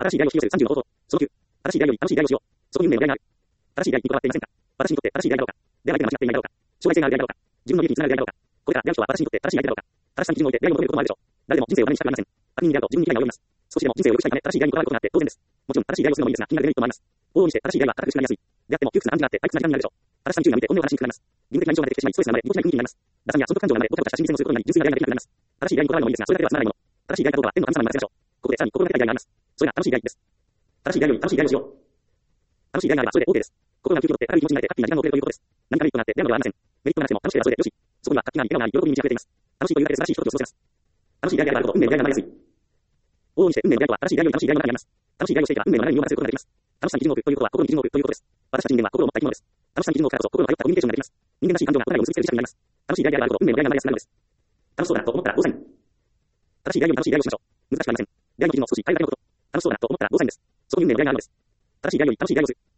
新しい出会いを引き寄せる30の方法。その9、新しい出会いより楽しい出会いをしよう。そこに運命の出会いがある。新しい出会いにこだわっていませんか？私にとって新しい出会いだろうか。出会いが間違っていないだろうか。将来性がある出会いだろうか。自分の利益につながる出会いだろうか。これから出会う人は私にとって新しい相手だろうか。正しさに基準を置いて出会いを求めることもあるでしょう。誰でも人生を無駄にしたくありません。悪人に出会うと自分に被害が及びます。少しでも人生を良くしたいため、新しい出会いにこだわることがあって当然です。もちろん、新しい出会いをするのもいいですが、気になるデメリットもあります。往々にして新しい出会いは堅苦しくなりやすい。出会っても窮屈な感じがあって退屈な時間になるでしょう。正しさに注意が向いて本音を話しにくくなります。倫理的な印象が出てきてしまい、ストレスが生まれ、動じない雰囲気になります。打算や損得感情が生まれ、ごちゃごちゃした心理戦をすることになり、純粋な出会いができなくなります。正しい出会いにこだわるのもいいですが、それだけでは済まないもの。正しい出会いかどうかは天の神様に任せましょう。ここでさらに心がけたい出会いがあります。それが楽しい出会いです。正しい出会いより楽しい出会いをしよう。楽しい出会いがあればそれで OK です。心が休憩を取って明るい気持ちになれてハッピーな時間を送れるということです。何かメリットがあって出会うのではありません。メリットがなくても楽しければそれでよし。そこには活気があり、笑顔があり、喜びに満ち溢れています。楽しいというだけで素晴らしいひとときを過ごせます。楽しい出会いがあるほど運命の出会いが生まれやすい。往々にして運命の出会いとは正しい出会いより楽しい出会いの中にあります。楽しい出会いをしていけば運命の流れに身を任せることができます。楽しさに基準を置くということは心に基準を置くということです。私たち人間は心を持った生き物です。楽しさに基準を置くからこそ心の通ったコミュニケーションができます。人間らしい感情が国内を結びつける仕組みになります。楽しい出会いがあるほど運命の出会いが生まれやすくなるのです。楽しそうだなと思ったら5歳に。正しい出会いより楽しい出会いをしましょう。難しくありません。出会いの基準を少し変えるだけのこと。楽しそうだなと思ったら5歳です。そこに運命の出会いがあるのです。正しい出会いより楽しい出会いをする。